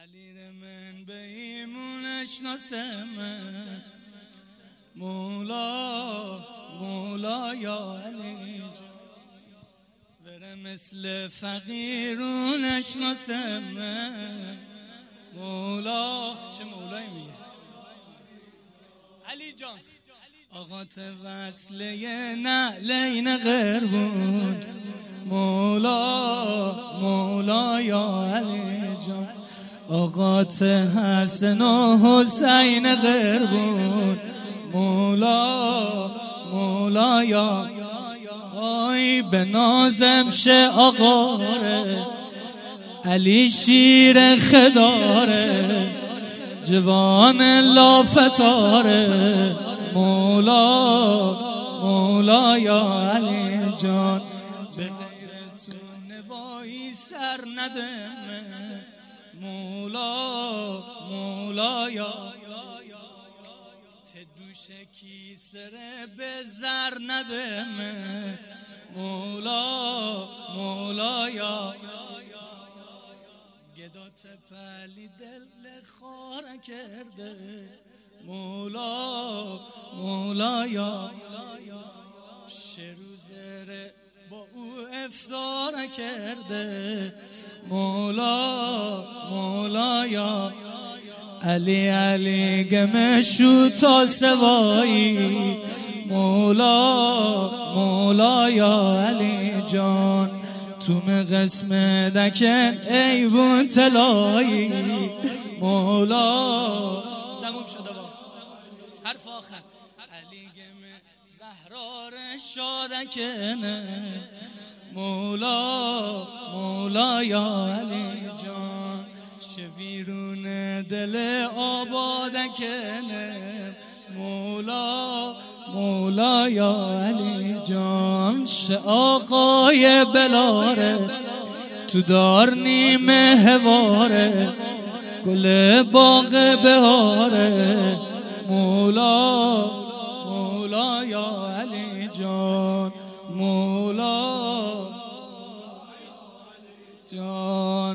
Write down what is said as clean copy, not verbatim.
علی من به ایمونش ناسمه مولا یا علی جان بره مثل فقیرونش ناسمه مولا. چه مولایی میگه علی جان آقات وصله نعلین قربون مولا یا علی جان آقات حسن و حسین قربون مولا یا آی به نازم شه آقاره علی شیر خداره جوان لافتاره مولا یا علی جان به غیر تو نوایی سر ندمه مولا یا تدوشه کی سره به زر ندمه مولا یا گدات پلی دل خاره کرده مولا یا شروزره با او افطار کرده مولا یا علی گمشو تا سوایی مولا یا علی جان تو قسم دکن ایوون تلایی تموم شده با حرف آخر علی گم زهرار شادکنه مولا یا علی جان شویرون دل آبادکنه مولا یا علی جان آقای بلاره تو دار نیمه هواره گل باغ بهاره مولا یا علی جان مولا جان